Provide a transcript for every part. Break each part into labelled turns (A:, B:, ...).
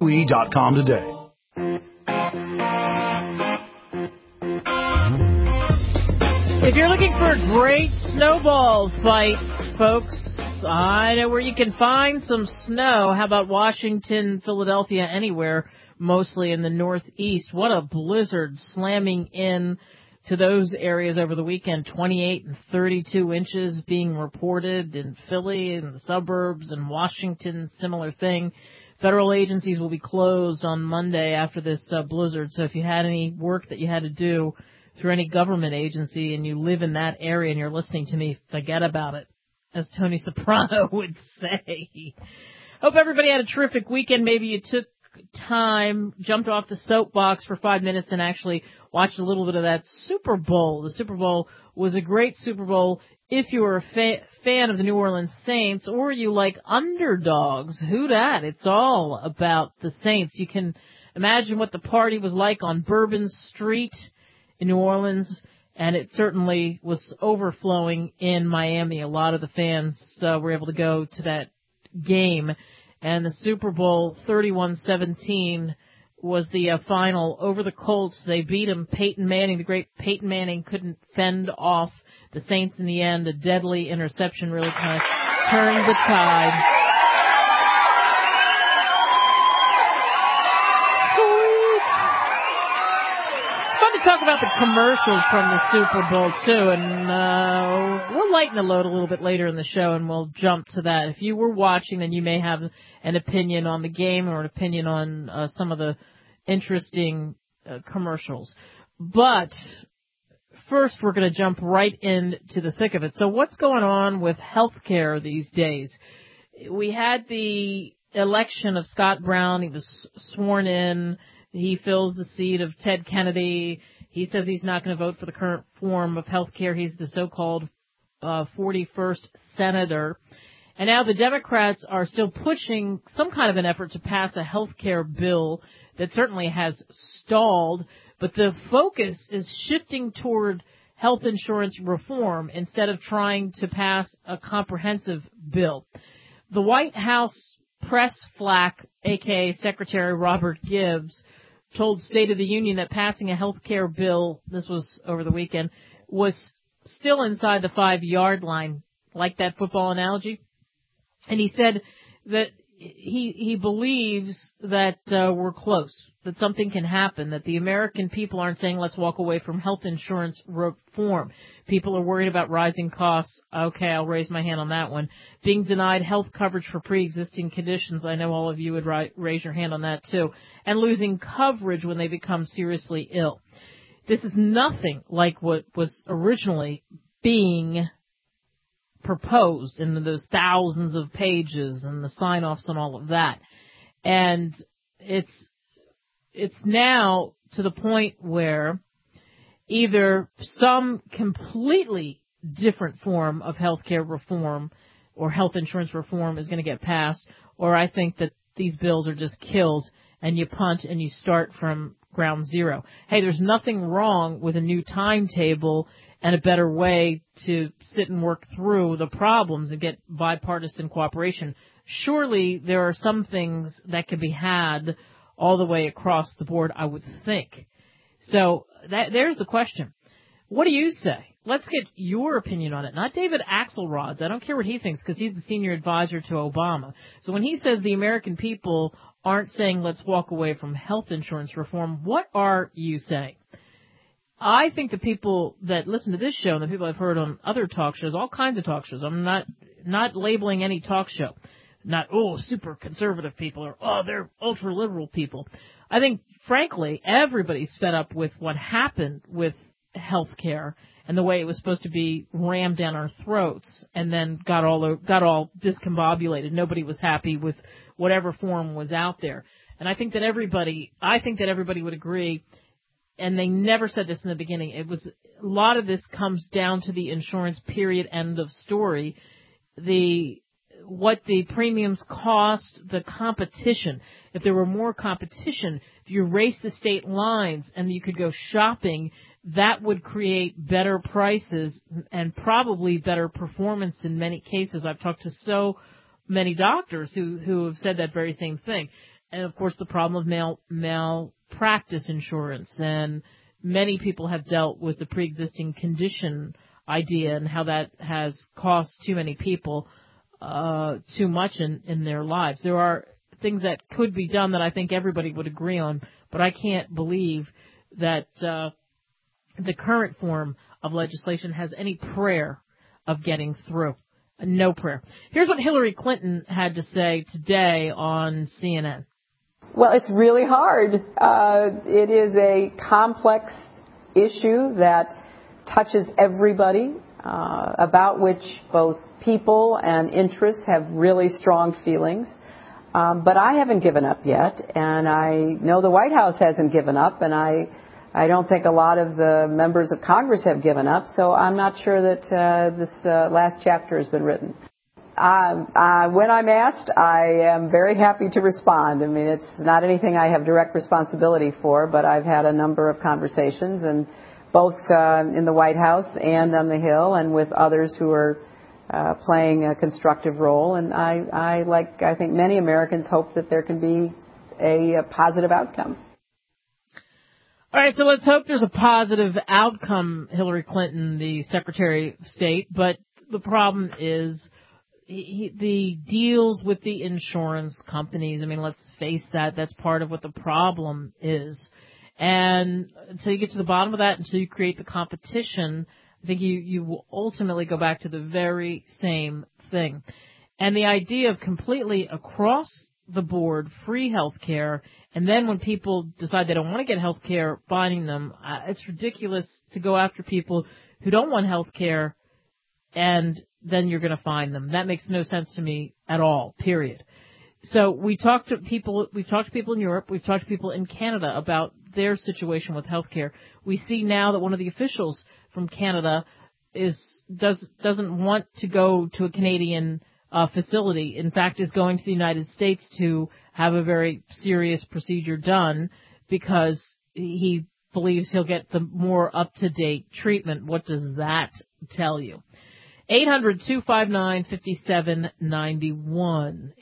A: WWE.com today.
B: If you're looking for a great snowball fight, folks, I know where you can find some snow. How about Washington, Philadelphia, anywhere, mostly in the Northeast? What a blizzard slamming in to those areas over the weekend. 28 and 32 inches being reported in Philly, in the suburbs, and Washington, similar thing. Federal agencies will be closed on Monday after this blizzard, so if you had any work that you had to do through any government agency and you live in that area and you're listening to me, forget about it, as Tony Soprano would say. Hope everybody had a terrific weekend. Maybe you took time, jumped off the soapbox for 5 minutes and actually watched a little bit of that Super Bowl. The Super Bowl was a great Super Bowl if you were a fan of the New Orleans Saints, or you like underdogs. Who dat? It's all about the Saints. You can imagine what the party was like on Bourbon Street in New Orleans, and it certainly was overflowing in Miami. A lot of the fans were able to go to that game, and the Super Bowl 31-17 was the final over the Colts. They beat them. Peyton Manning, the great Peyton Manning, couldn't fend off the Saints in the end. A deadly interception really kind of turned the tide. Talk about the commercials from the Super Bowl, too, and we'll lighten the load a little bit later in the show, and we'll jump to that. If you were watching, then you may have an opinion on the game or an opinion on some of the interesting commercials. But first, we're going to jump right into the thick of it. So what's going on with healthcare these days? We had the election of Scott Brown. He was sworn in. He fills the seat of Ted Kennedy. He says he's not going to vote for the current form of health care. He's the so-called 41st senator. And now the Democrats are still pushing some kind of an effort to pass a health care bill that certainly has stalled, but the focus is shifting toward health insurance reform instead of trying to pass a comprehensive bill. The White House press flack, a.k.a. Secretary Robert Gibbs, told State of the Union that passing a health care bill, this was over the weekend, was still inside the 5-yard line, like that football analogy. And he said that he believes that we're close, that something can happen, that the American people aren't saying let's walk away from health insurance reform. People are worried about rising costs. Okay, I'll raise my hand on that one. Being denied health coverage for pre-existing conditions. I know all of you would raise your hand on that too. And losing coverage when they become seriously ill. This is nothing like what was originally being proposed in those thousands of pages and the sign-offs and all of that. And it's now to the point where either some completely different form of healthcare reform or health insurance reform is going to get passed, or I think that these bills are just killed and you punt and you start from ground zero. Hey, there's nothing wrong with a new timetable and a better way to sit and work through the problems and get bipartisan cooperation. Surely there are some things that can be had all the way across the board, I would think. So there's the question. What do you say? Let's get your opinion on it. Not David Axelrod's. I don't care what he thinks because he's the senior advisor to Obama. So when he says the American people aren't saying let's walk away from health insurance reform, what are you saying? I think the people that listen to this show and the people I've heard on other talk shows, all kinds of talk shows, I'm not labeling any talk show. Not, super conservative people or, they're ultra-liberal people. I think, frankly, everybody's fed up with what happened with health care and the way it was supposed to be rammed down our throats and then got all discombobulated. Nobody was happy with whatever form was out there. And I think that everybody would agree, and they never said this in the beginning. A lot of this comes down to the insurance period, end of story. What the premiums cost, the competition. If there were more competition, if you race the state lines and you could go shopping, that would create better prices and probably better performance in many cases. I've talked to so many doctors who have said that very same thing. of course, the problem of malpractice insurance. And many people have dealt with the pre-existing condition idea and how that has cost too many people too much in their lives. There are things that could be done that I think everybody would agree on, but I can't believe that the current form of legislation has any prayer of getting through. No prayer. Here's what Hillary Clinton had to say today on CNN.
A: Well, it's really hard. It is a complex issue that touches everybody, about which both people and interests have really strong feelings. But I haven't given up yet, and I know the White House hasn't given up, and I don't think a lot of the members of Congress have given up, so I'm not sure that this last chapter has been written. When I'm asked, I am very happy to respond. I mean, it's not anything I have direct responsibility for, but I've had a number of conversations, and both in the White House and on the Hill, and with others who are playing a constructive role. And I think many Americans, hope that there can be a positive outcome.
B: All right, so let's hope there's a positive outcome, Hillary Clinton, the Secretary of State. But the problem is the deals with the insurance companies. I mean, let's face that. That's part of what the problem is. And until you get to the bottom of that, until you create the competition, I think you will ultimately go back to the very same thing. And the idea of completely across the board free health care, and then when people decide they don't want to get health care, binding them, it's ridiculous to go after people who don't want health care, and then you're going to fine them. That makes no sense to me at all, period. So we've talked to people in Europe, we've talked to people in Canada about their situation with health care. We see now that one of the officials from Canada doesn't want to go to a Canadian facility. In fact, is going to the United States to have a very serious procedure done because he believes he'll get the more up-to-date treatment. What does that tell you? 800-259-5791.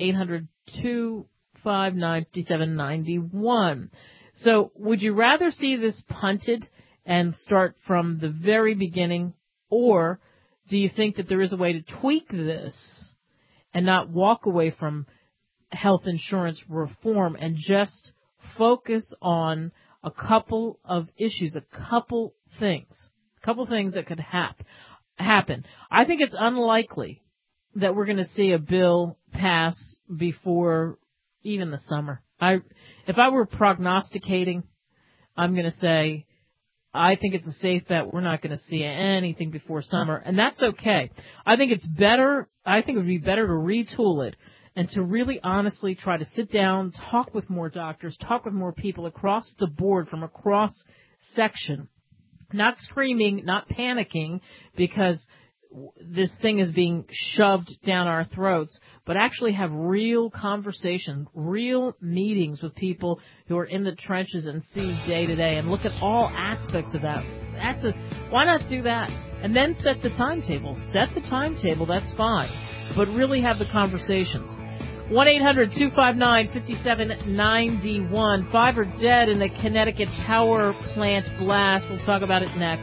B: 800-259-5791. So would you rather see this punted and start from the very beginning, or do you think that there is a way to tweak this and not walk away from health insurance reform and just focus on a couple of issues, a couple things that could happen? I think it's unlikely that we're going to see a bill pass before even the summer. If I were prognosticating, I'm going to say I think it's a safe bet we're not going to see anything before summer, and that's okay. I think it would be better to retool it and to really honestly try to sit down, talk with more doctors, talk with more people across the board from a cross section, not screaming, not panicking because this thing is being shoved down our throats, but actually have real conversation, real meetings with people who are in the trenches and see day to day and look at all aspects of that. Why not do that? And then set the timetable. Set the timetable, that's fine. But really have the conversations. 1-800-259-5791. 5 are dead in the Connecticut power plant blast. We'll talk about it next.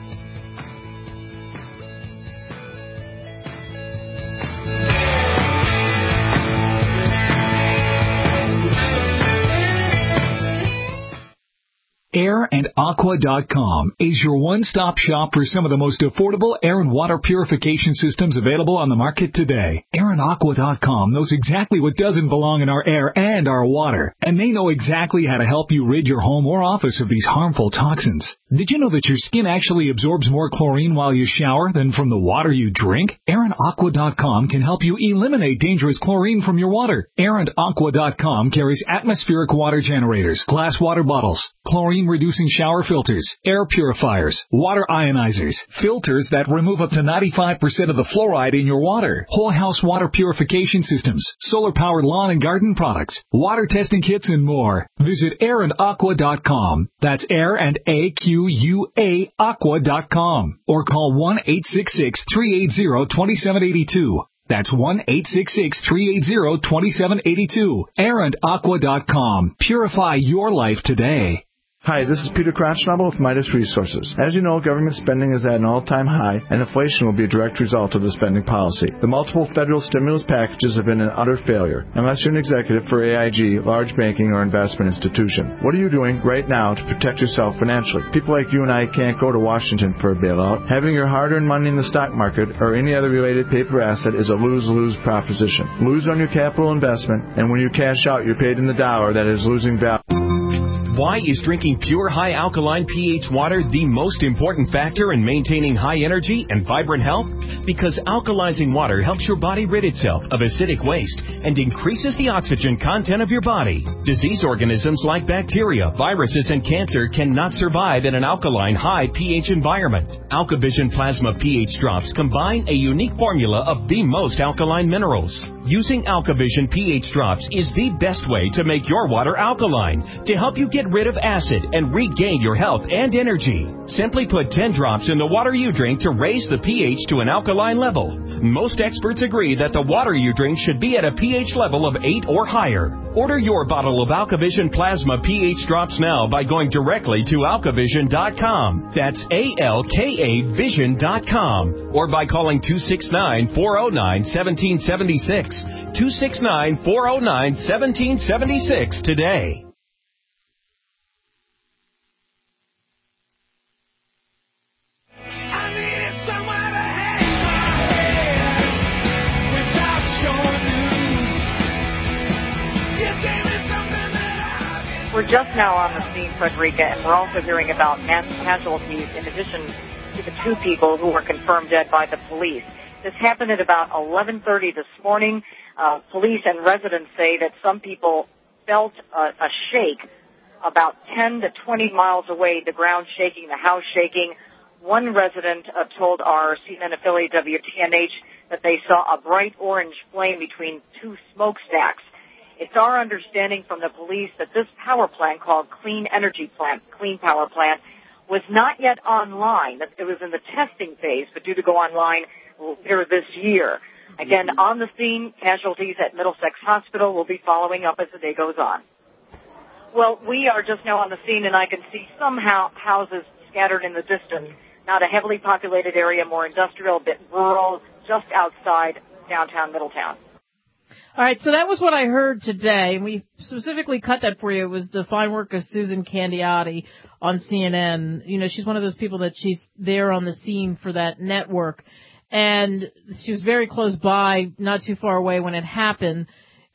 C: AirandAqua.com is your one-stop shop for some of the most affordable air and water purification systems available on the market today. AirandAqua.com knows exactly what doesn't belong in our air and our water, and they know exactly how to help you rid your home or office of these harmful toxins. Did you know that your skin actually absorbs more chlorine while you shower than from the water you drink? AirandAqua.com can help you eliminate dangerous chlorine from your water. AirandAqua.com carries atmospheric water generators, glass water bottles, chlorine-reducing shower filters, air purifiers, water ionizers, filters that remove up to 95% of the fluoride in your water, whole house water purification systems, solar-powered lawn and garden products, water testing kits, and more. Visit AirandAqua.com. That's Air and AQUA Aqua.com. Or call 1-866-380-2782. That's 1-866-380-2782. ArrantAqua.com. Purify your life today.
D: Hi, this is Peter Kronschnabel with Midas Resources. As you know, government spending is at an all-time high, and inflation will be a direct result of the spending policy. The multiple federal stimulus packages have been an utter failure, unless you're an executive for AIG, large banking, or investment institution. What are you doing right now to protect yourself financially? People like you and I can't go to Washington for a bailout. Having your hard-earned money in the stock market or any other related paper asset is a lose-lose proposition. Lose on your capital investment, and when you cash out, you're paid in the dollar that is losing value.
E: Why is drinking pure high alkaline pH water the most important factor in maintaining high energy and vibrant health? Because alkalizing water helps your body rid itself of acidic waste and increases the oxygen content of your body. Disease organisms like bacteria, viruses, and cancer cannot survive in an alkaline high pH environment. AlkaVision Plasma pH drops combine a unique formula of the most alkaline minerals. Using AlkaVision pH drops is the best way to make your water alkaline to help you get rid of acid and regain your health and energy. Simply put 10 drops in the water you drink to raise the pH to an alkaline level. Most experts agree that the water you drink should be at a pH level of 8 or higher. Order your bottle of AlkaVision Plasma pH drops now by going directly to alkavision.com. That's ALKA Vision.com. Or by calling 269-409-1776. 269-409-1776 today.
F: We're just now on the scene, Frederica, and we're also hearing about mass casualties in addition to the 2 people who were confirmed dead by the police. This happened at about 11:30 this morning. Police and residents say that some people felt a shake about 10 to 20 miles away, the ground shaking, the house shaking. One resident told our CNN affiliate WTNH that they saw a bright orange flame between 2 smokestacks. It's our understanding from the police that this power plant called Clean Power Plant, was not yet online. That it was in the testing phase, but due to go online later this year. Again, on the scene, casualties at Middlesex Hospital. Will be following up as the day goes on. Well, we are just now on the scene, and I can see some houses scattered in the distance. Not a heavily populated area, more industrial, a bit rural, just outside downtown Middletown.
B: All right, so that was what I heard today, and we specifically cut that for you. It was the fine work of Susan Candiotti on CNN. You know, she's one of those people that she's there on the scene for that network, and she was very close by, not too far away when it happened.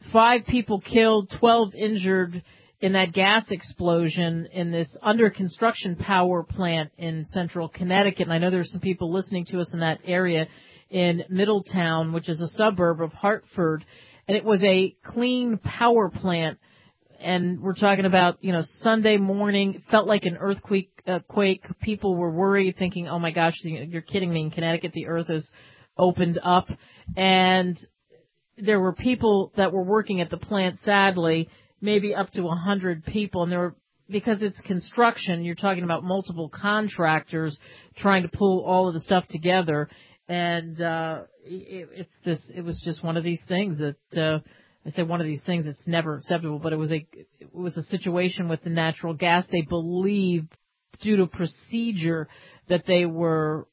B: 5 people killed, 12 injured in that gas explosion in this under-construction power plant in central Connecticut. And I know there's some people listening to us in that area in Middletown, which is a suburb of Hartford. And it was a clean power plant, and we're talking about, you know, Sunday morning. It felt like an earthquake. People were worried, thinking, "Oh my gosh, you're kidding me! In Connecticut, the earth has opened up." And there were people that were working at the plant. Sadly, maybe up to 100 people, and there were, because it's construction, you're talking about multiple contractors trying to pull all of the stuff together. And it was just one of these things that I say one of these things that's never acceptable. But it was a situation with the natural gas. They believe, due to procedure that they were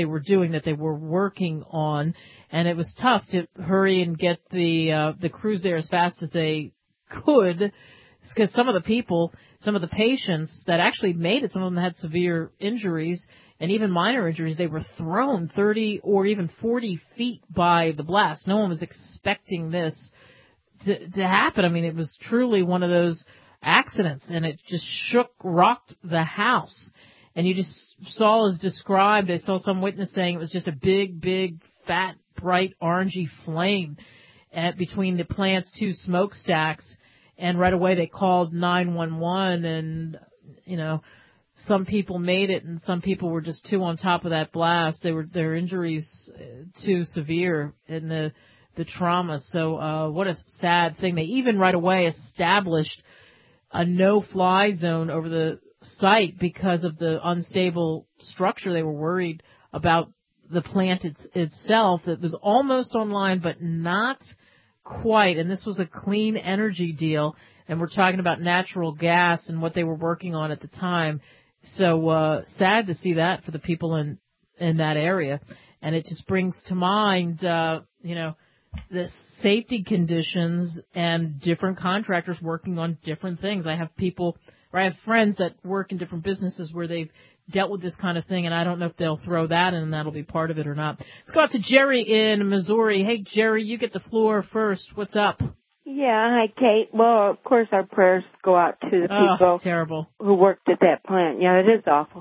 B: working on, and it was tough to hurry and get the crews there as fast as they could, because some of the patients that actually made it, some of them had severe injuries. And even minor injuries, they were thrown 30 or even 40 feet by the blast. No one was expecting this to happen. I mean, it was truly one of those accidents, and it just rocked the house. And you just saw, as described, I saw some witness saying it was just a big, big, fat, bright, orangey flame between the plant's 2 smokestacks. And right away they called 911, and, you know, some people made it, and some people were just too on top of that blast. Their injuries too severe in the trauma. So what a sad thing. They even right away established a no-fly zone over the site because of the unstable structure. They were worried about the plant itself that was almost online, but not quite. And this was a clean energy deal. And we're talking about natural gas and what they were working on at the time. So sad to see that for the people in that area. And it just brings to mind, the safety conditions and different contractors working on different things. I have friends that work in different businesses where they've dealt with this kind of thing, and I don't know if they'll throw that in and that'll be part of it or not. Let's go out to Jerry in Missouri. Hey, Jerry, you get the floor first. What's up?
G: Yeah, hi, Kate. Well, of course, our prayers go out to the people
B: terrible.
G: who worked at that plant. Yeah, it is awful.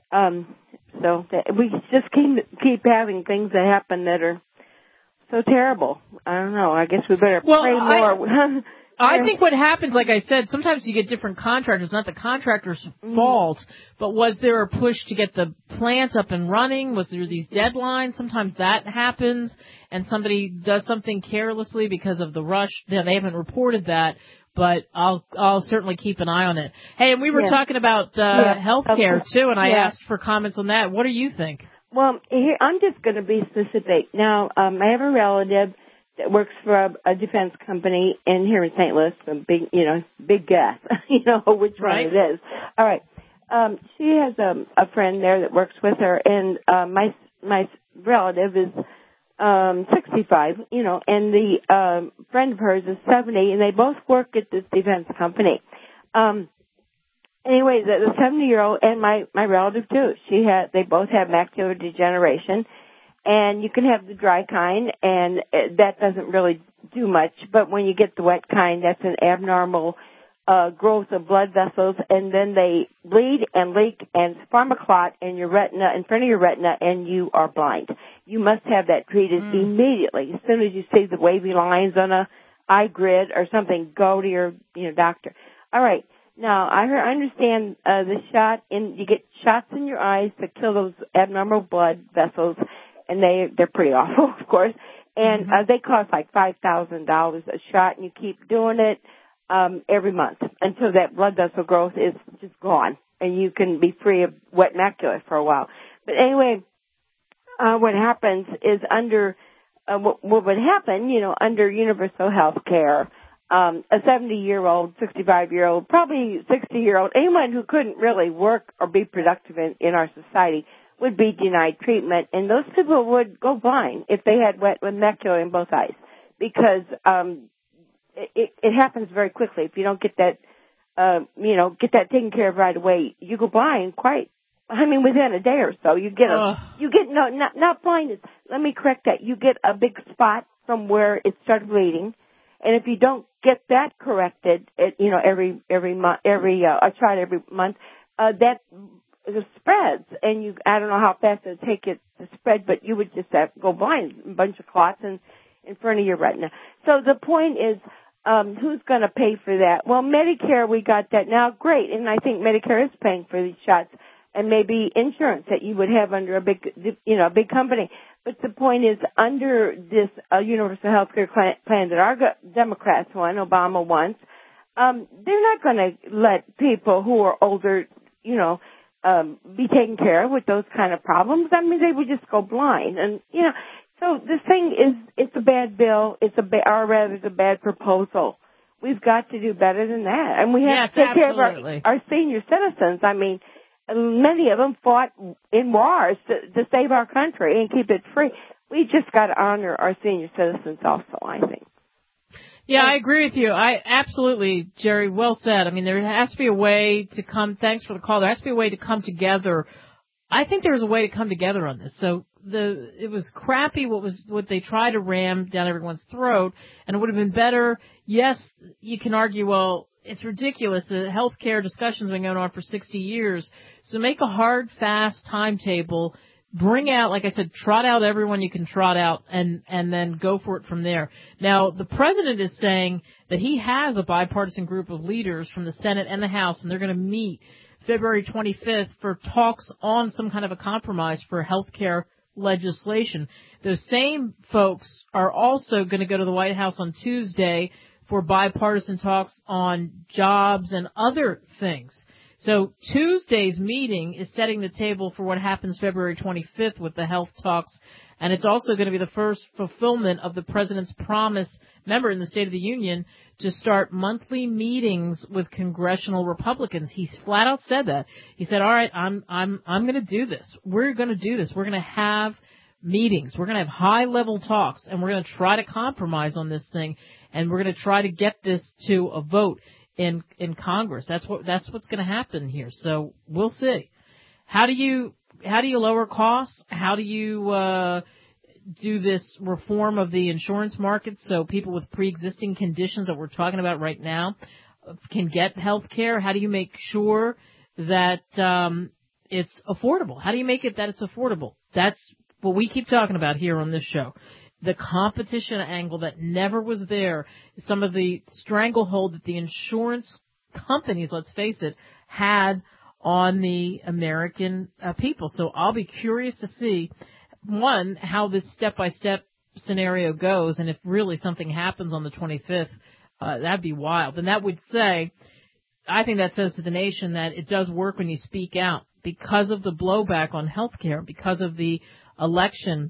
G: We just keep having things that happen that are so terrible. I don't know. I guess we better pray more.
B: I think what happens, like I said, sometimes you get different contractors, not the contractor's fault, but was there a push to get the plant up and running? Was there these deadlines? Sometimes that happens, and somebody does something carelessly because of the rush. They haven't reported that, but I'll certainly keep an eye on it. Hey, and we were talking about health care, too, and I asked for comments on that. What do you think?
G: Well, here, I'm just going to be specific. Now, I have a relative that works for a defense company here in St. Louis, a big guess, which one it is. All right. She has a friend there that works with her, and my relative is 65, and the friend of hers is 70, and they both work at this defense company. Anyway, the 70-year-old and my relative too, they both have macular degeneration. And you can have the dry kind, and that doesn't really do much. But when you get the wet kind, that's an abnormal growth of blood vessels, and then they bleed and leak and form a clot in your retina, in front of your retina, and you are blind. You must have that treated immediately. As soon as you see the wavy lines on a eye grid or something, go to your doctor. All right. Now, I understand you get shots in your eyes to kill those abnormal blood vessels, and they're pretty awful, of course. And they cost like $5,000 a shot, and you keep doing it every month until that blood vessel growth is just gone, and you can be free of wet macula for a while. But anyway, what happens is under under universal health care, a 70-year-old, 65-year-old, probably 60-year-old, anyone who couldn't really work or be productive in our society would be denied treatment, and those people would go blind if they had wet macula in both eyes, because it happens very quickly. If you don't get that, get that taken care of right away, you go blind within a day or so. You get not blindness. Let me correct that. You get a big spot from where it started bleeding, and if you don't get that corrected, every month, I try it every month, that it spreads, and I don't know how fast it would take it to spread, but you would just have to go blind, a bunch of clots in front of your retina. So the point is, who's going to pay for that? Well, Medicare, we got that now, great, and I think Medicare is paying for these shots, and maybe insurance that you would have under a big company. But the point is, under this universal health care plan that our Democrats want, Obama wants, they're not going to let people who are older, be taken care of with those kind of problems. They would just go blind. And, so this thing it's a bad bill. It's a bad proposal. We've got to do better than that. And we have to take care of our senior citizens. Many of them fought in wars to save our country and keep it free. We just got to honor our senior citizens also, I think.
B: Yeah, I agree with you. Absolutely, Jerry, well said. There has to be a way to thanks for the call. There has to be a way to come together. I think there's a way to come together on this. So it was crappy what they tried to ram down everyone's throat, and it would have been better. Yes, you can argue, well, it's ridiculous. The healthcare discussion's been going on for 60 years. So make a hard, fast timetable. Bring out, like I said, trot out everyone you can trot out and then go for it from there. Now, the president is saying that he has a bipartisan group of leaders from the Senate and the House, and they're going to meet February 25th for talks on some kind of a compromise for health care legislation. Those same folks are also going to go to the White House on Tuesday for bipartisan talks on jobs and other things. So Tuesday's meeting is setting the table for what happens February 25th with the health talks, and it's also going to be the first fulfillment of the president's promise, remember, in the State of the Union, to start monthly meetings with congressional Republicans. He flat out said that. He said, all right, I'm going to do this. We're going to do this. We're going to have meetings. We're going to have high-level talks, and we're going to try to compromise on this thing, and we're going to try to get this to a vote in Congress. That's what's going to happen here. So we'll see. How do you lower costs? How do you do this reform of the insurance market so people with pre-existing conditions that we're talking about right now can get health care? How do you make sure that it's affordable? How do you make it that it's affordable? That's what we keep talking about here on this show. The competition angle that never was there, some of the stranglehold that the insurance companies, let's face it, had on the American people. So I'll be curious to see, one, how this step-by-step scenario goes, and if really something happens on the 25th, that'd be wild. And that would say, I think that says to the nation that it does work when you speak out. Because of the blowback on health care, because of the election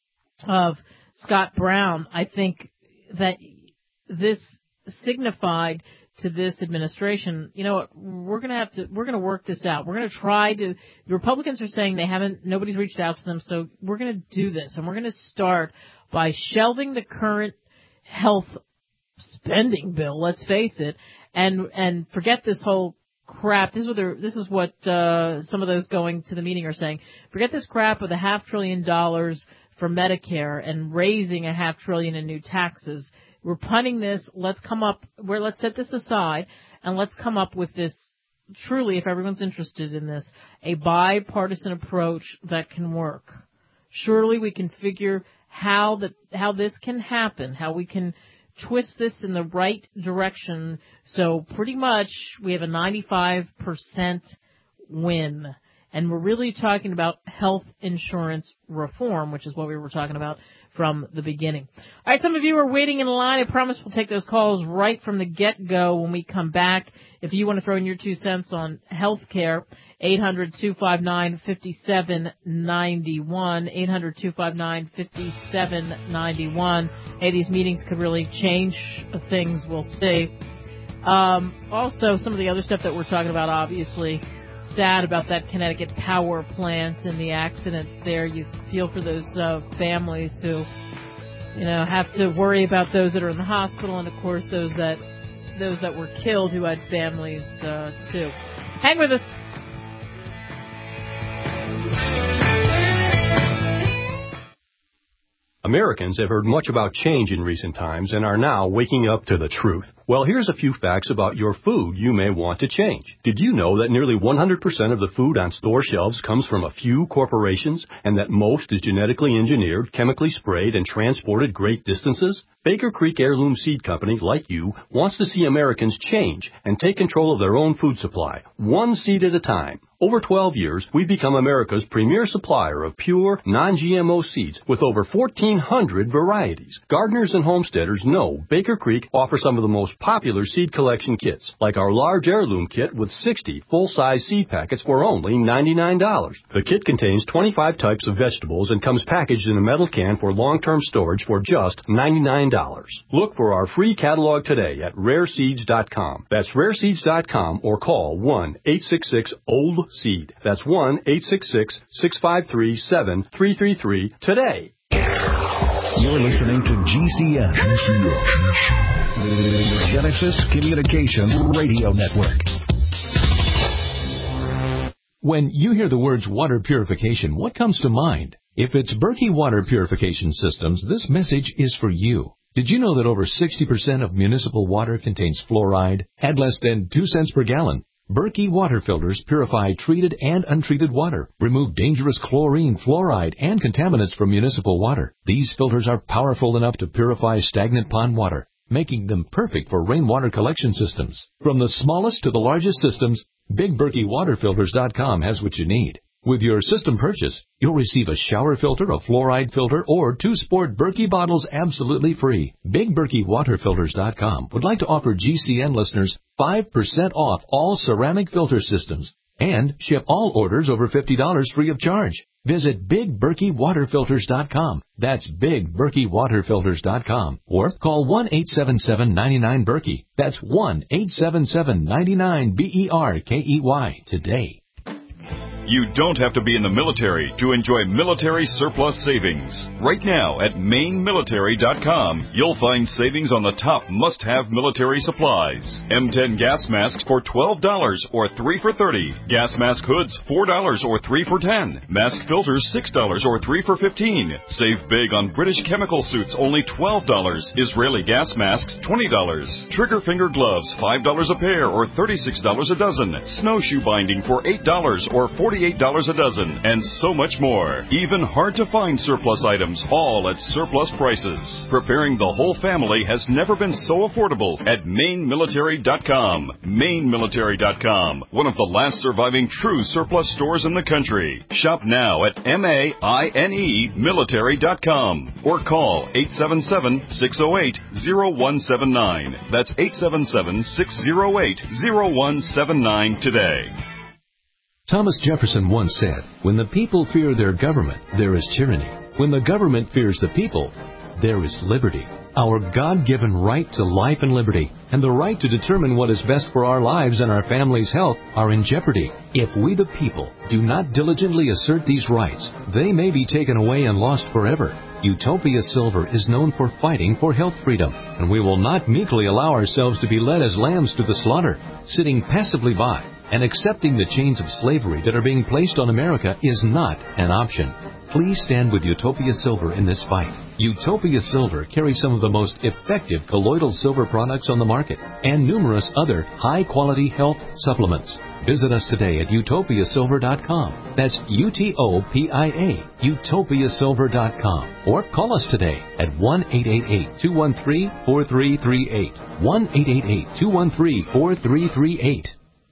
B: of Scott Brown, I think that this signified to this administration, you know what, we're going to work this out. We're going to try to, the Republicans are saying nobody's reached out to them, so we're going to do this, and we're going to start by shelving the current health spending bill, let's face it, and forget this whole crap. This is what some of those going to the meeting are saying. Forget this crap with $500 billion for Medicare and raising $500 billion in new taxes. We're punting this. Let's set this aside and let's come up with this, truly, if everyone's interested in this, a bipartisan approach that can work. Surely we can figure how this can happen, how we can twist this in the right direction. So pretty much we have a 95% win. And we're really talking about health insurance reform, which is what we were talking about from the beginning. All right, some of you are waiting in line. I promise we'll take those calls right from the get-go when we come back. If you want to throw in your 2 cents on health care, 800-259-5791, 800-259-5791. Hey, these meetings could really change things. We'll see. Also, some of the other stuff that we're talking about, obviously, sad about that Connecticut power plant and the accident there. You feel for those families who, have to worry about those that are in the hospital, and of course those that were killed who had families too. Hang with us.
H: Americans have heard much about change in recent times and are now waking up to the truth. Well, here's a few facts about your food you may want to change. Did you know that nearly 100% of the food on store shelves comes from a few corporations and that most is genetically engineered, chemically sprayed, and transported great distances? Baker Creek Heirloom Seed Company, like you, wants to see Americans change and take control of their own food supply, one seed at a time. Over 12 years, we've become America's premier supplier of pure, non-GMO seeds with over 1,400 varieties. Gardeners and homesteaders know Baker Creek offers some of the most popular seed collection kits, like our large heirloom kit with 60 full-size seed packets for only $99. The kit contains 25 types of vegetables and comes packaged in a metal can for long-term storage for just $99. Look for our free catalog today at rareseeds.com. That's rareseeds.com or call 1-866-OLD-SEED. That's 1-866-653-7333 today.
C: You're listening to GCN, the Genesis Communication Radio Network. When you hear the words water purification, what comes to mind? If it's Berkey Water Purification Systems, this message is for you. Did you know that over 60% of municipal water contains fluoride at less than 2 cents per gallon? Berkey water filters purify treated and untreated water, remove dangerous chlorine, fluoride, and contaminants from municipal water. These filters are powerful enough to purify stagnant pond water, making them perfect for rainwater collection systems. From the smallest to the largest systems, BigBerkeyWaterFilters.com has what you need.
H: With your system purchase, you'll receive a shower filter, a fluoride filter, or 2 Sport Berkey bottles absolutely free. BigBerkeyWaterFilters.com would like to offer GCN listeners 5% off all ceramic filter systems and ship all orders over $50 free of charge. Visit BigBerkeyWaterFilters.com. That's BigBerkeyWaterFilters.com. Or call 1-877-99-BERKEY. That's 1-877-99-BERKEY today.
I: You don't have to be in the military to enjoy military surplus savings. Right now at MaineMilitary.com, you'll find savings on the top must-have military supplies. M10 gas masks for $12 or 3 for $30. Gas mask hoods $4 or 3 for $10. Mask filters $6 or 3 for $15. Save big on British chemical suits, only $12. Israeli gas masks $20. Trigger finger gloves $5 a pair or $36 a dozen. Snowshoe binding for $8 or $48 a dozen, and so much more. Even hard-to-find surplus items, all at surplus prices. Preparing the whole family has never been so affordable at MaineMilitary.com. MaineMilitary.com, one of the last surviving true surplus stores in the country. Shop now at MaineMilitary.com or call 877-608-0179. That's 877-608-0179 today.
H: Thomas Jefferson once said, "When the people fear their government, there is tyranny. When the government fears the people, there is liberty." Our God-given right to life and liberty and the right to determine what is best for our lives and our family's health are in jeopardy. If we the people do not diligently assert these rights, they may be taken away and lost forever. Utopia Silver is known for fighting for health freedom, and we will not meekly allow ourselves to be led as lambs to the slaughter, sitting passively by. And accepting the chains of slavery that are being placed on America is not an option. Please stand with Utopia Silver in this fight. Utopia Silver carries some of the most effective colloidal silver products on the market and numerous other high-quality health supplements. Visit us today at utopiasilver.com. That's UTOPIA, utopiasilver.com. Or call us today at 1-888-213-4338. 1-888-213-4338.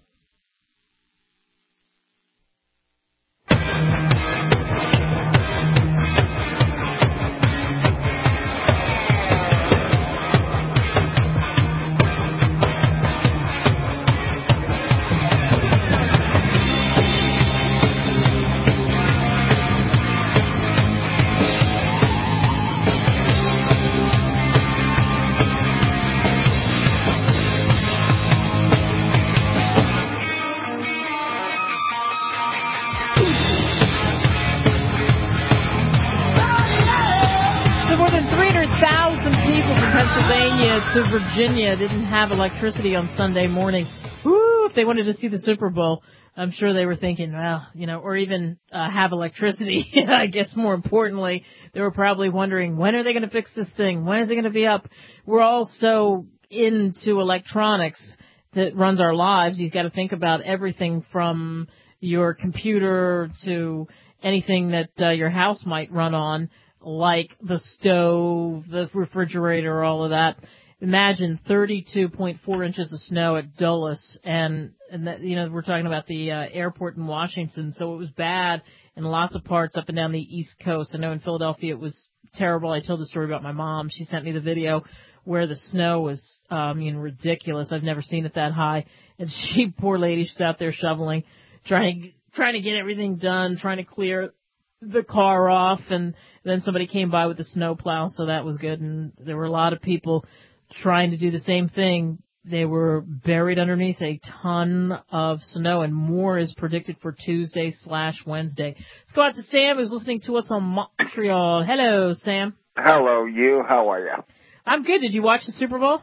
B: To Virginia didn't have electricity on Sunday morning. Woo, if they wanted to see the Super Bowl, I'm sure they were thinking, well, or even have electricity. I guess more importantly, they were probably wondering, when are they going to fix this thing? When is it going to be up? We're all so into electronics that runs our lives. You've got to think about everything from your computer to anything that your house might run on, like the stove, the refrigerator, all of that. Imagine 32.4 inches of snow at Dulles, and that, we're talking about the airport in Washington, so it was bad in lots of parts up and down the East Coast. I know in Philadelphia it was terrible. I told the story about my mom. She sent me the video where the snow was, ridiculous. I've never seen it that high. And she, poor lady, she's out there shoveling, trying to get everything done, trying to clear the car off, and then somebody came by with the snowplow, so that was good. And there were a lot of people trying to do the same thing. They were buried underneath a ton of snow, and more is predicted for Tuesday/Wednesday. Let's go out to Sam, who's listening to us on Montreal. Hello, Sam.
J: Hello, you. How are you?
B: I'm good. Did you watch the Super Bowl?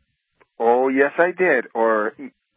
J: Oh, yes, I did. Or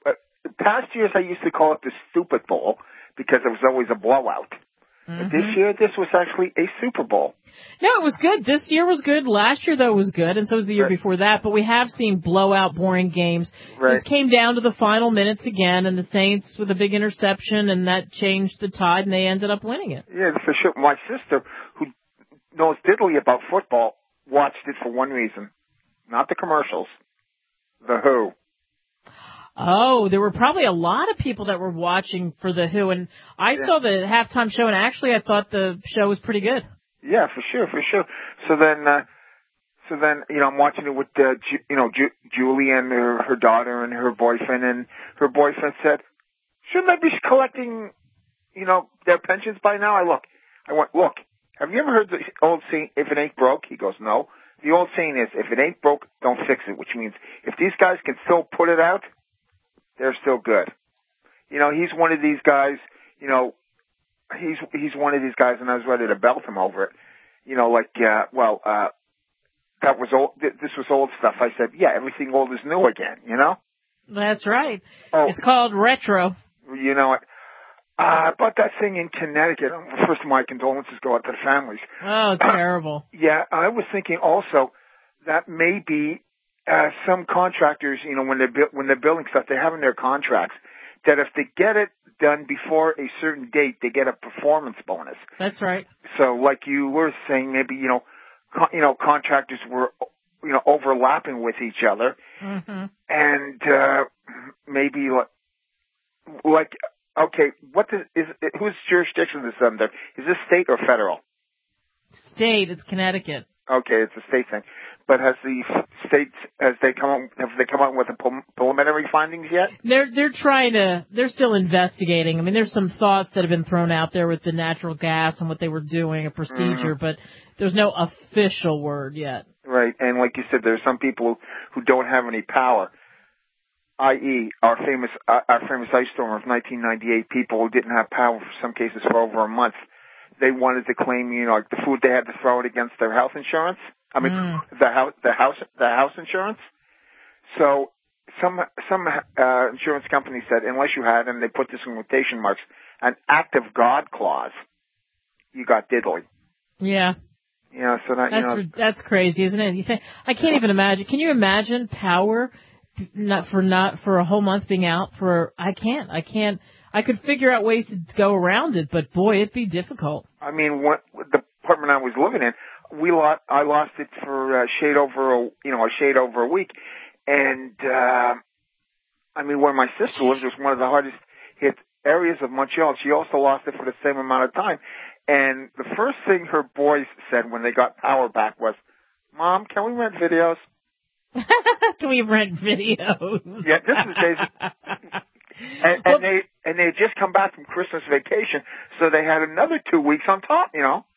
J: past years, I used to call it the Stupid Bowl because it was always a blowout. Mm-hmm. This year, this was actually a Super Bowl.
B: No, it was good. This year was good. Last year, though, was good, and so was the year before that. But we have seen blowout, boring games. Right. This came down to the final minutes again, and the Saints with a big interception, and that changed the tide, and they ended up winning it.
J: Yeah, for sure. My sister, who knows diddly about football, watched it for one reason. Not the commercials. The Who.
B: Oh, there were probably a lot of people that were watching for The Who, and I saw the halftime show, and actually I thought the show was pretty good.
J: Yeah, for sure. So then, I'm watching it with, Julie and her daughter and her boyfriend her boyfriend said, shouldn't I be collecting, their pensions by now? I went, look, have you ever heard the old saying, if it ain't broke? He goes, no. The old saying is, if it ain't broke, don't fix it, which means if these guys can still put it out, they're still good. He's one of these guys, he's one of these guys, and I was ready to belt him over it. That was old, this was old stuff. I said, yeah, everything old is new again,
B: That's right.
J: Oh,
B: it's called retro.
J: You know what? About that thing in Connecticut, first of my condolences go out to the families.
B: Oh, terrible.
J: Yeah, I was thinking also that maybe some contractors, when they're building stuff, they have in their contracts that if they get it done before a certain date, they get a performance bonus.
B: That's right.
J: So, like you were saying, maybe contractors were overlapping with each other, and maybe like okay, whose jurisdiction is this under? Is this state or federal?
B: State. It's Connecticut.
J: Okay, it's a state thing. But have they come out with the preliminary findings yet?
B: They're still investigating. I mean, there's some thoughts that have been thrown out there with the natural gas and what they were doing, a procedure, but there's no official word yet.
J: Right, and like you said, there's some people who don't have any power, i.e., our famous ice storm of 1998, people who didn't have power for some cases for over a month. They wanted to claim, like the food they had to throw it against their health insurance. I mean, the house insurance. So some insurance company said, unless you had, and they put this in quotation marks, an act of God clause, you got diddly.
B: Yeah.
J: So
B: that's crazy, isn't it? You say, I can't even imagine. Can you imagine power not for a whole month being out for? I can't. I could figure out ways to go around it, but boy, it'd be difficult.
J: I mean, the apartment I was living in, I lost it for a shade over a week, and I mean, where my sister lives was one of the hardest hit areas of Montreal. She also lost it for the same amount of time, and the first thing her boys said when they got power back was, "Mom, can we rent videos?"
B: Can we rent videos?
J: Yeah, this is days. And they had just come back from Christmas vacation, so they had another 2 weeks on top,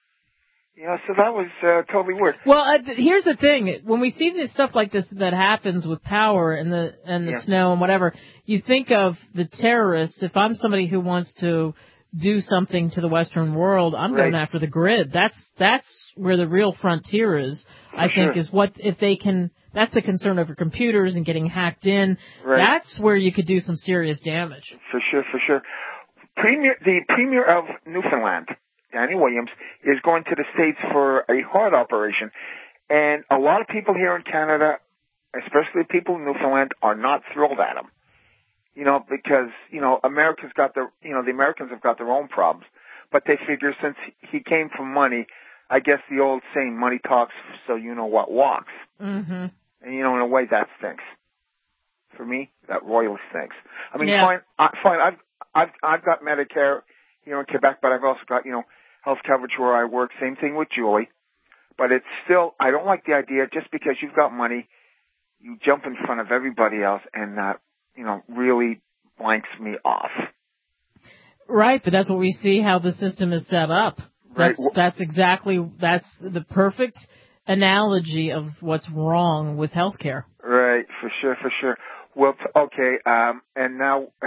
J: so that was totally weird.
B: Well, here's the thing: when we see this stuff like this that happens with power and the snow and whatever, you think of the terrorists. If I'm somebody who wants to do something to the Western world, I'm going after the grid. That's where the real frontier is. I think is what if they can. That's the concern over computers and getting hacked in.
J: Right.
B: That's where you could do some serious damage.
J: For sure. The Premier of Newfoundland, Danny Williams, is going to the States for a heart operation. And a lot of people here in Canada, especially people in Newfoundland, are not thrilled at him. Because, America's got the Americans have got their own problems. But they figure since he came from money, I guess the old saying, money talks, so you know what walks.
B: Mm-hmm.
J: And, in a way, that stinks. For me, that royally stinks. I mean, fine. I've got Medicare here in Quebec, but I've also got, health coverage where I work. Same thing with Julie. But it's still, I don't like the idea just because you've got money, you jump in front of everybody else, and that, really blanks me off.
B: Right, but that's what we see how the system is set up. That's the perfect analogy of what's wrong with healthcare.
J: Right, for sure. Well, okay, and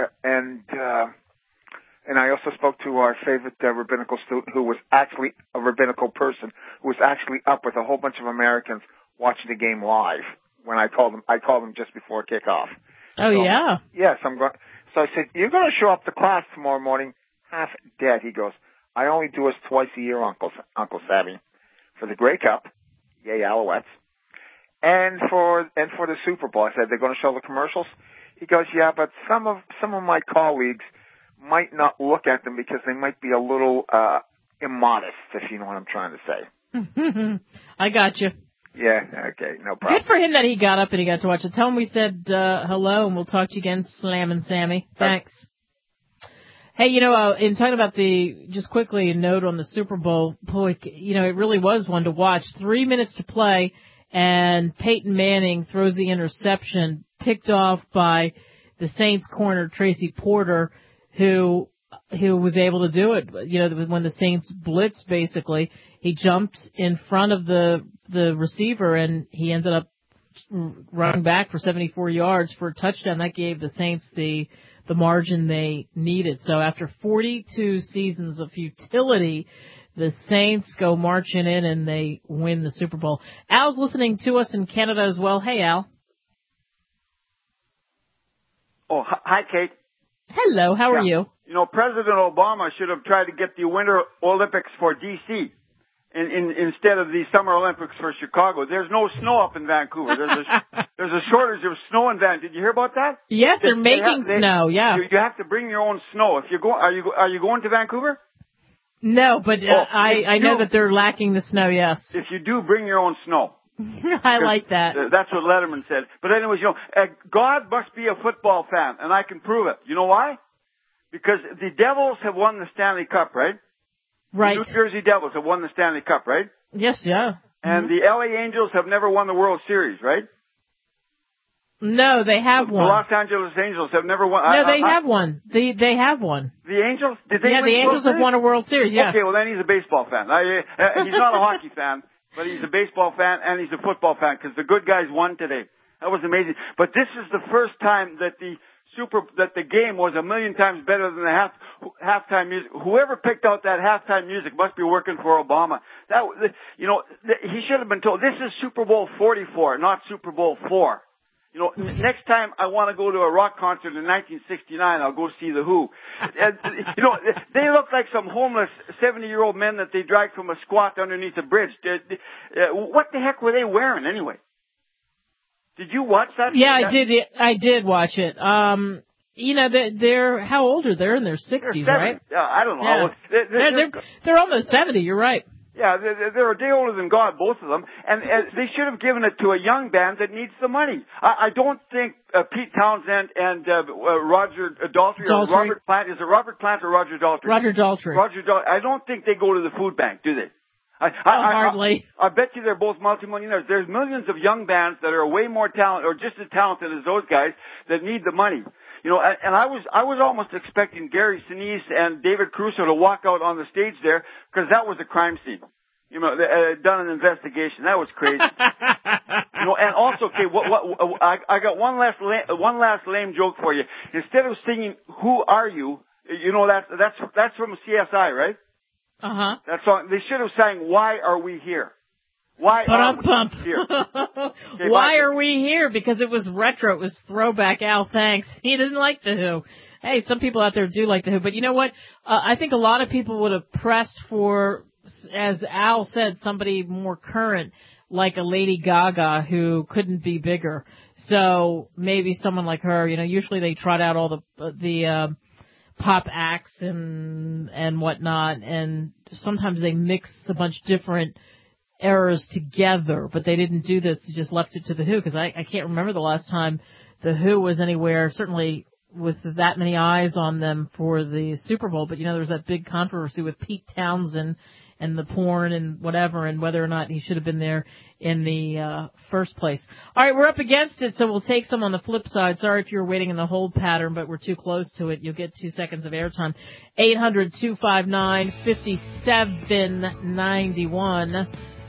J: I also spoke to our favorite rabbinical student who was actually a rabbinical person who was actually up with a whole bunch of Americans watching the game live when I called them just before kickoff.
B: Oh, so, yeah?
J: Yes, so I said, you're going to show up to class tomorrow morning half dead. He goes, I only do this twice a year, Uncle Savvy. For the Grey Cup, yay Alouettes, and for the Super Bowl. I said, they're going to show the commercials? He goes, yeah, but some of my colleagues might not look at them because they might be a little immodest, if you know what I'm trying to say.
B: I got you.
J: Yeah, okay, no problem.
B: Good for him that he got up and he got to watch it. Tell him we said hello, and we'll talk to you again, Slam and Sammy. Thanks. Hey, in talking about just quickly a note on the Super Bowl, boy, it really was one to watch. 3 minutes to play, and Peyton Manning throws the interception, picked off by the Saints corner, Tracy Porter, who was able to do it. When the Saints blitzed, basically, he jumped in front of the receiver, and he ended up running back for 74 yards for a touchdown. That gave the Saints the margin they needed. So after 42 seasons of futility, the Saints go marching in and they win the Super Bowl. Al's listening to us in Canada as well. Hey, Al.
K: Oh, hi, Kate.
B: Hello, how are you?
K: President Obama should have tried to get the Winter Olympics for D.C. instead of the Summer Olympics for Chicago. There's no snow up in Vancouver. There's a shortage of snow in Vancouver. Did you hear about that?
B: Yes, they're making snow. Yeah,
K: you have to bring your own snow. If you go, are you going to Vancouver?
B: No, but I know that they're lacking the snow. Yes.
K: If you do, bring your own snow.
B: I like that.
K: That's what Letterman said. But anyways, God must be a football fan, and I can prove it. You know why? Because the Devils have won the Stanley Cup, right?
B: Right.
K: The New Jersey Devils have won the Stanley Cup, right?
B: Yes, yeah.
K: And the LA Angels have never won the World Series, right?
B: No, they have won.
K: The Los Angeles Angels have never won.
B: No, they have won. They have won.
K: The Angels? Did they
B: win the Angels have won a World Series, yes.
K: Okay, well then he's a baseball fan. He's not a hockey fan, but he's a baseball fan and he's a football fan because the good guys won today. That was amazing. But this is the first time that the game was a million times better than the halftime music. Whoever picked out that halftime music must be working for Obama. He should have been told this is Super Bowl 44, not Super Bowl 4. Next time I want to go to a rock concert in 1969, I'll go see The Who. They look like some homeless 70-year-old men that they dragged from a squat underneath a bridge. What the heck were they wearing anyway? Did you watch that?
B: Yeah, I did watch it. They're how old are they? They're in their 60s, right?
K: Yeah, I don't know.
B: Yeah. They're almost 70. You're right.
K: Yeah, they're a day older than God, both of them, and they should have given it to a young band that needs the money. I don't think Pete Townsend and Roger Daltrey or Robert Plant, is it Robert Plant or Roger Daltrey?
B: Roger Daltrey.
K: I don't think they go to the food bank, do they?
B: Hardly.
K: I bet you they're both multimillionaires. There's millions of young bands that are way more talented or just as talented as those guys that need the money. And I was almost expecting Gary Sinise and David Caruso to walk out on the stage there because that was a crime scene. Done an investigation. That was crazy. And also, okay, I got one last lame joke for you. Instead of singing "Who Are You," that's from CSI, right?
B: Uh-huh.
K: That song, they should have sang, "Why Are We Here?" Why are we here? Okay,
B: Why are we here? Because it was retro. It was throwback. Al, thanks. He didn't like The Who. Hey, some people out there do like The Who. But you know what? I think a lot of people would have pressed for, as Al said, somebody more current, like a Lady Gaga who couldn't be bigger. So maybe someone like her, usually they trot out all the pop acts and whatnot, and sometimes they mix a bunch of different eras together, but they didn't do this. They just left it to The Who, because I can't remember the last time The Who was anywhere, certainly with that many eyes on them for the Super Bowl. But, there was that big controversy with Pete Townsend and the porn and whatever, and whether or not he should have been there in the first place. All right, we're up against it, so we'll take some on the flip side. Sorry if you're waiting in the hold pattern, but we're too close to it. You'll get 2 seconds of airtime. 800-259-5791.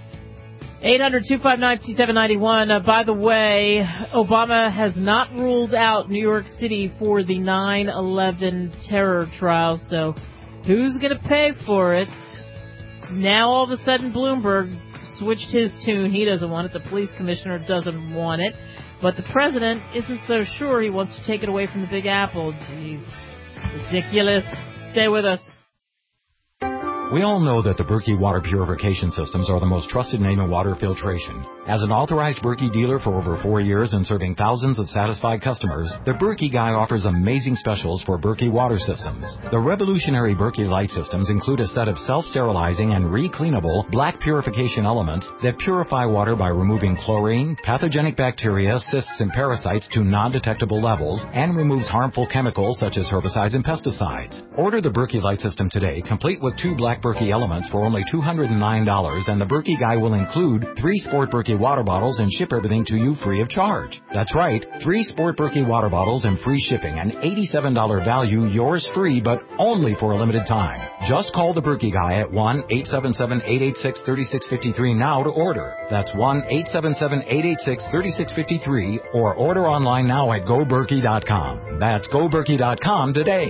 B: 800-259-5791. By the way, Obama has not ruled out New York City for the 9/11 terror trials, so who's going to pay for it? Now, all of a sudden, Bloomberg switched his tune. He doesn't want it. The police commissioner doesn't want it. But the president isn't so sure. He wants to take it away from the Big Apple. Jeez. Ridiculous. Stay with us.
L: We all know that the Berkey water purification systems are the most trusted name in water filtration. As an authorized Berkey dealer for over 4 years and serving thousands of satisfied customers, the Berkey Guy offers amazing specials for Berkey water systems. The revolutionary Berkey Light systems include a set of self-sterilizing and re-cleanable black purification elements that purify water by removing chlorine, pathogenic bacteria, cysts, and parasites to non-detectable levels and removes harmful chemicals such as herbicides and pesticides. Order the Berkey Light system today, complete with 2 black Berkey elements for only $209, and the Berkey Guy will include 3 Sport Berkey water bottles and ship everything to you free of charge. That's right, 3 Sport Berkey water bottles and free shipping, an $87 value, yours free, but only for a limited time. Just call the Berkey Guy at 1-877-886-3653 now to order. That's 1-877-886-3653, or order online now at GoBerkey.com. That's GoBerkey.com today.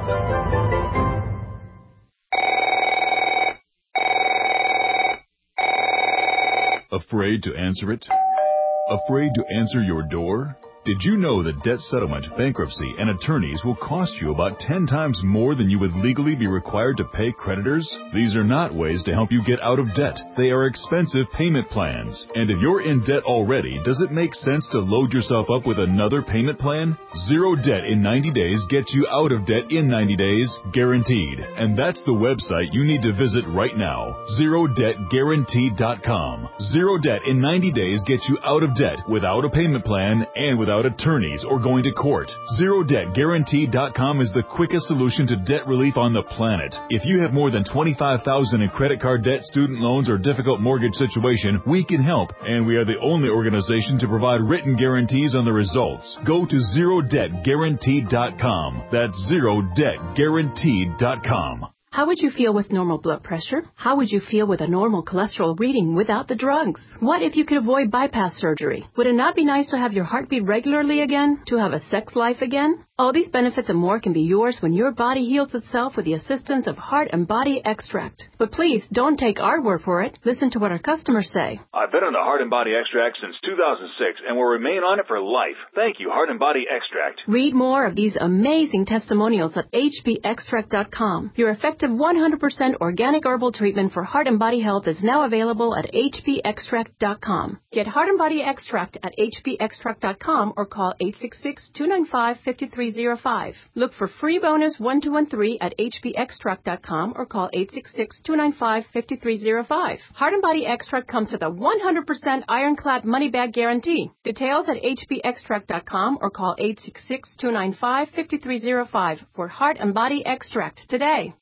I: Afraid to answer it? Afraid to answer your door? Did you know that debt settlement, bankruptcy, and attorneys will cost you about 10 times more than you would legally be required to pay creditors? These are not ways to help you get out of debt. They are expensive payment plans. And if you're in debt already, does it make sense to load yourself up with another payment plan? Zero debt in 90 days gets you out of debt in 90 days, guaranteed. And that's the website you need to visit right now, ZeroDebtGuaranteed.com. Zero debt in 90 days gets you out of debt without a payment plan and without attorneys or going to court. ZeroDebtGuaranteed.com is the quickest solution to debt relief on the planet. If you have more than $25,000 in credit card debt, student loans, or difficult mortgage situation, we can help, and we are the only organization to provide written guarantees on the results. Go to ZeroDebtGuaranteed.com. That's ZeroDebtGuaranteed.com.
M: How would you feel with normal blood pressure? How would you feel with a normal cholesterol reading without the drugs? What if you could avoid bypass surgery? Would it not be nice to have your heart beat regularly again? To have a sex life again? All these benefits and more can be yours when your body heals itself with the assistance of Heart and Body Extract. But please, don't take our word for it. Listen to what our customers say.
N: I've been on the Heart and Body Extract since 2006 and will remain on it for life. Thank you, Heart and Body Extract.
M: Read more of these amazing testimonials at hbextract.com. Your effective 100% organic herbal treatment for heart and body health is now available at hbextract.com. Get Heart and Body Extract at hbextract.com or call 866-295-5305. Look for free bonus 1213 at hbextract.com or call 866-295-5305. Heart and Body Extract comes with a 100% ironclad money back guarantee. Details at hbextract.com or call 866-295-5305 for Heart and Body Extract today.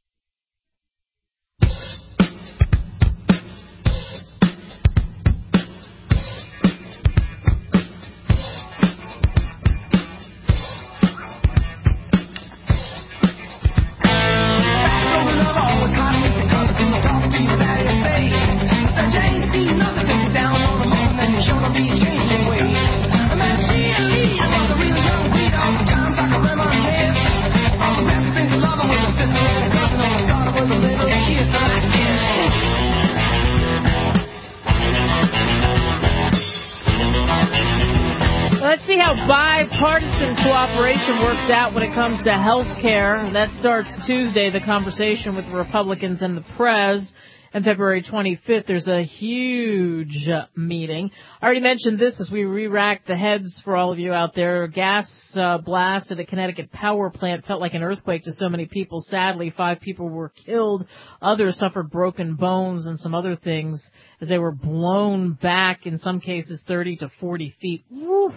B: Let's see how bipartisan cooperation works out when it comes to health care. That starts Tuesday, the conversation with the Republicans and the Prez. And February 25th, there's a huge meeting. I already mentioned this as we re-racked the heads for all of you out there. Gas blast at a Connecticut power plant felt like an earthquake to so many people. Sadly, 5 people were killed. Others suffered broken bones and some other things as they were blown back, in some cases 30 to 40 feet. Woof.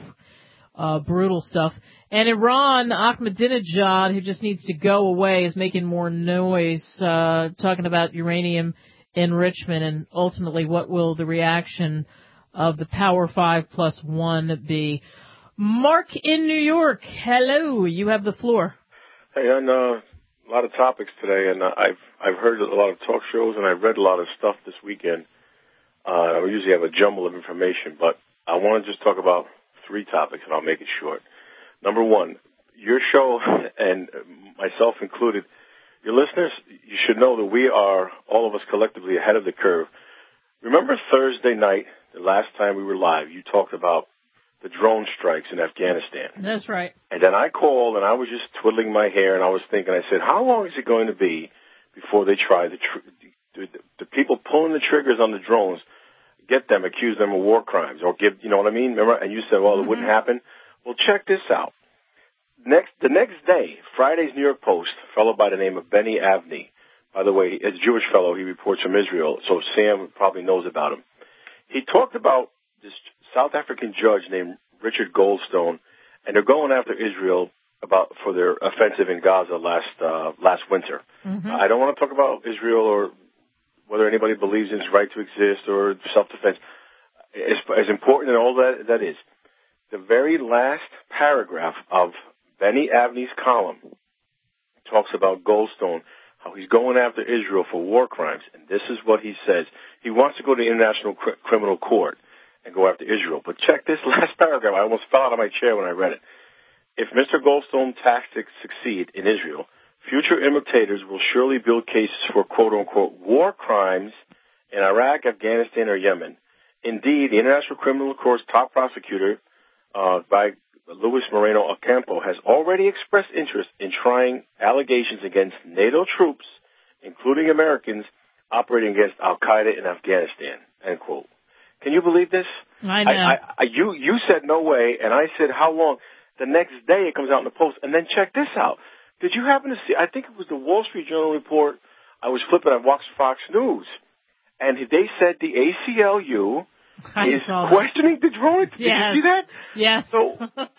B: Brutal stuff. And Iran, Ahmadinejad, who just needs to go away, is making more noise, talking about uranium enrichment, and ultimately what will the reaction of the Power 5+1 be. Mark in New York, hello, you have the floor.
O: Hey, on a lot of topics today, and I've heard a lot of talk shows, and I've read a lot of stuff this weekend. I usually have a jumble of information, but I want to just talk about 3 topics, and I'll make it short. Number 1, your show, and myself included, your listeners, you should know that we are, all of us collectively, ahead of the curve. Remember Thursday night, the last time we were live, you talked about the drone strikes in Afghanistan.
B: That's right.
O: And then I called, and I was just twiddling my hair, and I was thinking, I said, how long is it going to be before they try. The people pulling the triggers on the drones, accuse them of war crimes, or you know what I mean? Remember? And you said, well, it wouldn't happen. Well, check this out. The next day, Friday's New York Post, a fellow by the name of Benny Avni, by the way, as a Jewish fellow, he reports from Israel, so Sam probably knows about him. He talked about this South African judge named Richard Goldstone, and they're going after Israel for their offensive in Gaza last winter. I don't want to talk about Israel or whether anybody believes in its right to exist or self-defense. As important and all that is, the very last paragraph of Benny Avni's column talks about Goldstone, how he's going after Israel for war crimes, and this is what he says. He wants to go to the International Criminal Court and go after Israel. But check this last paragraph. I almost fell out of my chair when I read it. If Mr. Goldstone's tactics succeed in Israel, future imitators will surely build cases for quote-unquote war crimes in Iraq, Afghanistan, or Yemen. Indeed, the International Criminal Court's top prosecutor, by Luis Moreno Ocampo, has already expressed interest in trying allegations against NATO troops, including Americans, operating against Al-Qaeda in Afghanistan, end quote. Can you believe this?
B: I know.
O: You said no way, and I said how long? The next day it comes out in the Post. And then check this out. Did you happen to see, I think it was the Wall Street Journal report, I was flipping on Fox News, and they said the ACLU is questioning the drone. Did you see that?
B: Yes.
O: So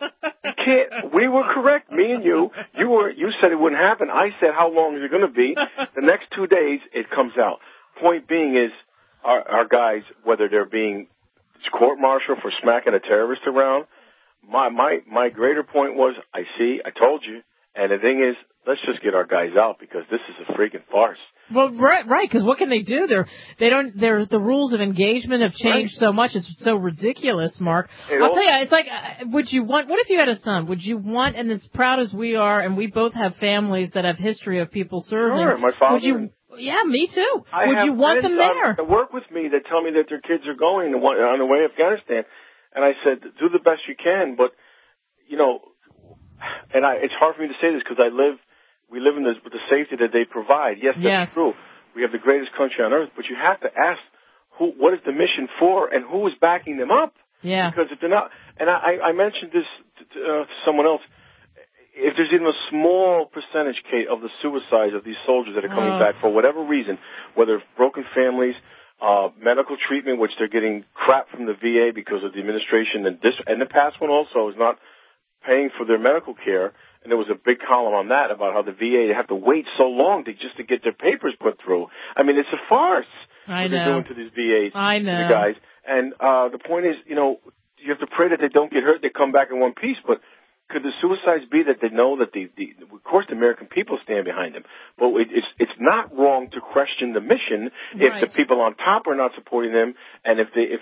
O: we were correct, me and you. You said it wouldn't happen. I said how long is it going to be? The next 2 days it comes out. Point being is our guys, whether they're being court-martialed for smacking a terrorist around, my greater point was, I told you. And the thing is, let's just get our guys out because this is a freaking farce.
B: Well, right, because what can they do? The rules of engagement have changed so much. It's so ridiculous, Mark. I'll tell you, it's like, what if you had a son? Would you want, and as proud as we are, and we both have families that have history of people serving.
O: Sure, my father.
B: Yeah, me too. Would you want them there?
O: That work with me that tell me that their kids are going on the way to Afghanistan. And I said, do the best you can, but, you know, it's hard for me to say this because we live in this with the safety that they provide. Yes, that's true. We have the greatest country on earth, but you have to ask what is the mission for and who is backing them up.
B: Yeah.
O: Because if they're not, and I mentioned this to someone else, if there's even a small percentage, Kate, of the suicides of these soldiers that are coming back for whatever reason, whether broken families, medical treatment, which they're getting crap from the VA because of the administration, and the past one also is not paying for their medical care, and there was a big column on that about how the VA, they have to wait so long just to get their papers put through. I mean, it's a farce what they're doing to these VAs, the guys. And the point is, you know, you have to pray that they don't get hurt, they come back in one piece, but could the suicides be that they know that of course the American people stand behind them, but it's not wrong to question the mission if the people on top are not supporting them, and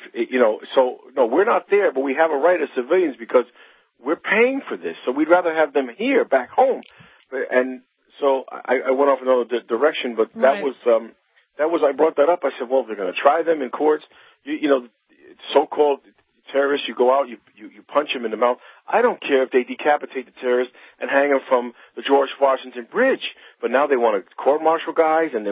O: we're not there, but we have a right as civilians because we're paying for this, so we'd rather have them here, back home. And so I went off another direction, but that was I brought that up. I said, well, they're going to try them in courts. You know, so-called terrorists, you go out, you punch them in the mouth. I don't care if they decapitate the terrorists and hang them from the George Washington Bridge, but now they want to court-martial guys, and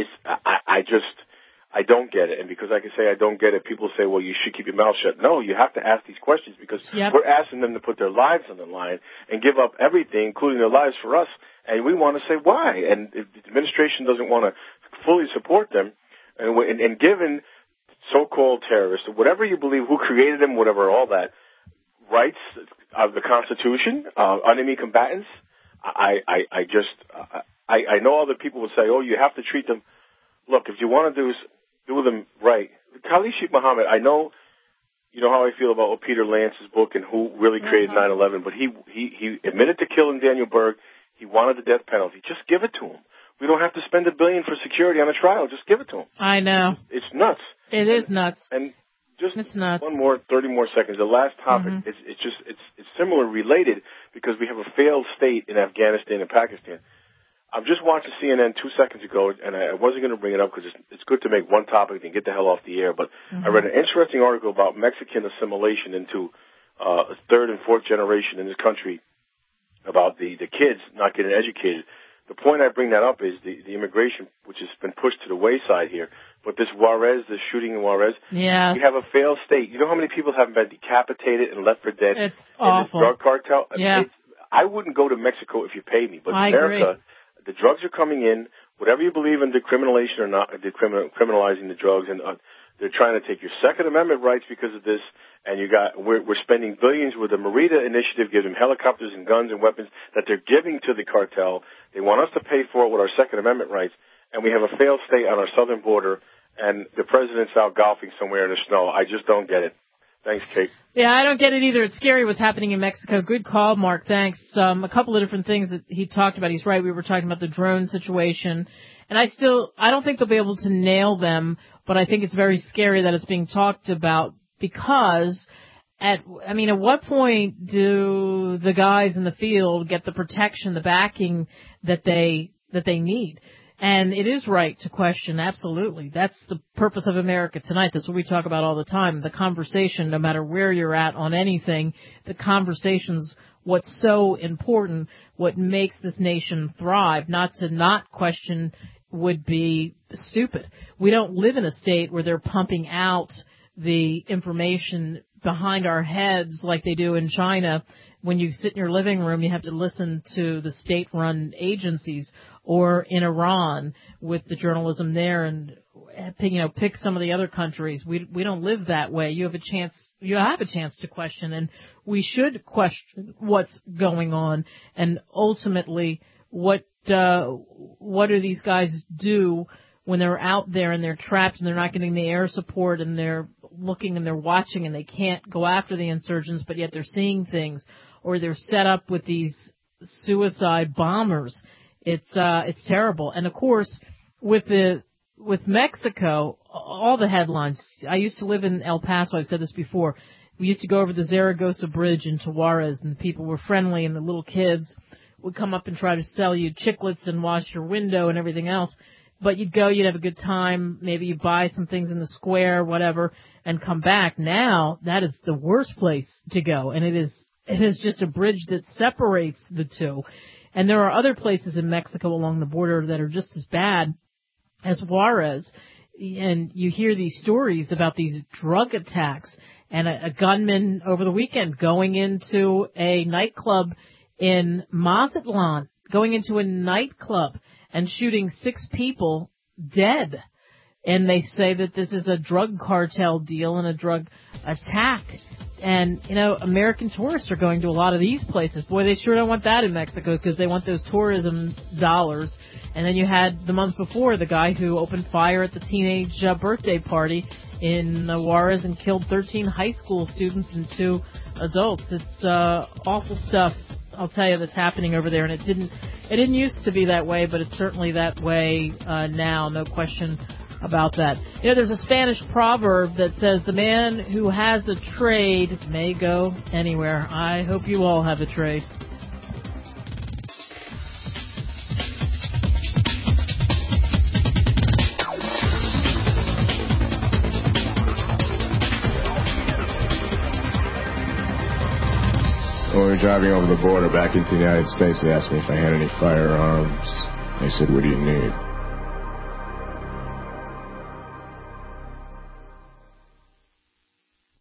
O: I don't get it. And because I can say I don't get it, people say, well, you should keep your mouth shut. No, you have to ask these questions because we're asking them to put their lives on the line and give up everything, including their lives for us. And we want to say why. And if the administration doesn't want to fully support them, and given so-called terrorists, whatever you believe, who created them, whatever, all that, rights of the Constitution, enemy combatants, I know other people would say, oh, you have to treat them. Look, if you want to do them right. Khalid Sheikh Mohammed, I know, you know how I feel about Peter Lance's book and who really created 9/11, but he admitted to killing Daniel Berg. He wanted the death penalty. Just give it to him. We don't have to spend $1 billion for security on a trial. Just give it to him.
B: I know.
O: It's nuts.
B: It is nuts.
O: And just
B: it's nuts.
O: 30 more seconds. The last topic, it's similar, related, because we have a failed state in Afghanistan and Pakistan. I've just watched CNN 2 seconds ago, and I wasn't going to bring it up because it's good to make one topic and get the hell off the air, but I read an interesting article about Mexican assimilation into third and fourth generation in this country, about the kids not getting educated. the point I bring that up is the immigration, which has been pushed to the wayside here. But this Juarez, the shooting in Juarez, we have a failed state. You know how many people have been decapitated and left for dead
B: it's
O: in
B: awful.
O: this drug cartel?
B: Yeah.
O: I wouldn't go to Mexico if you paid me, but
B: I
O: America,
B: agree.
O: The drugs are coming in. Whatever you believe in decriminalization or not, decriminalizing the drugs, and they're trying to take your Second Amendment rights because of this. And we're spending billions with the Merida initiative, giving them helicopters and guns and weapons that they're giving to the cartel. They want us to pay for it with our Second Amendment rights, and we have a failed state on our southern border, and the president's out golfing somewhere in the snow. I just don't get it. Thanks, Kate.
B: Yeah, I don't get it either. It's scary what's happening in Mexico. Good call, Mark. Thanks. A couple of different things that he talked about. He's right. We were talking about the drone situation. And I don't think they'll be able to nail them, but I think it's very scary that it's being talked about because at what point do the guys in the field get the protection, the backing that they need? And it is right to question, absolutely. That's the purpose of America Tonight. That's what we talk about all the time. The conversation, no matter where you're at on anything, the conversation's what's so important, what makes this nation thrive. Not to not question would be stupid. We don't live in a state where they're pumping out the information behind our heads like they do in China. When you sit in your living room, you have to listen to the state-run agencies, or in Iran with the journalism there, and pick some of the other countries. We don't live that way. You have a chance to question, and we should question what's going on, and ultimately what do these guys do when they're out there and they're trapped and they're not getting the air support and they're looking and they're watching and they can't go after the insurgents, but yet they're seeing things, or they're set up with these suicide bombers. It's terrible. And of course, with Mexico, all the headlines. I used to live in El Paso. I've said this before. We used to go over the Zaragoza Bridge into Juarez, and the people were friendly, and the little kids would come up and try to sell you chiclets and wash your window and everything else. But you'd go, you'd have a good time, maybe you buy some things in the square, whatever, and come back. Now, that is the worst place to go, and it is just a bridge that separates the two. And there are other places in Mexico along the border that are just as bad as Juarez. And you hear these stories about these drug attacks, and a gunman over the weekend going into a nightclub in Mazatlan, going into a nightclub and shooting 6 people dead. And they say that this is a drug cartel deal and a drug attack. And, American tourists are going to a lot of these places. Boy, they sure don't want that in Mexico because they want those tourism dollars. And then you had the month before the guy who opened fire at the teenage birthday party in Juarez and killed 13 high school students and 2 adults. It's awful stuff, I'll tell you, that's happening over there. And it didn't used to be that way, but it's certainly that way now, no question about that. There's a Spanish proverb that says the man who has a trade may go anywhere. I hope you all have a trade.
P: When we were driving over the border back into the United States, they asked me if I had any firearms. They said, "What do you need?"